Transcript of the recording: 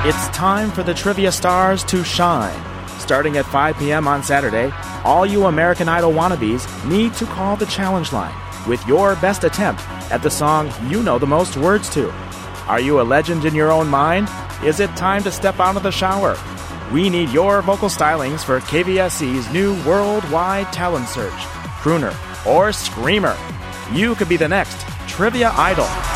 It's time for the trivia stars to shine. Starting at 5 p.m. on Saturday, all you American Idol wannabes need to call the challenge line with your best attempt at the song you know the most words to. Are you a legend in your own mind? Is it time to step out of the shower? We need your vocal stylings for KVSC's new worldwide talent search, crooner or screamer. You could be the next Trivia Idol.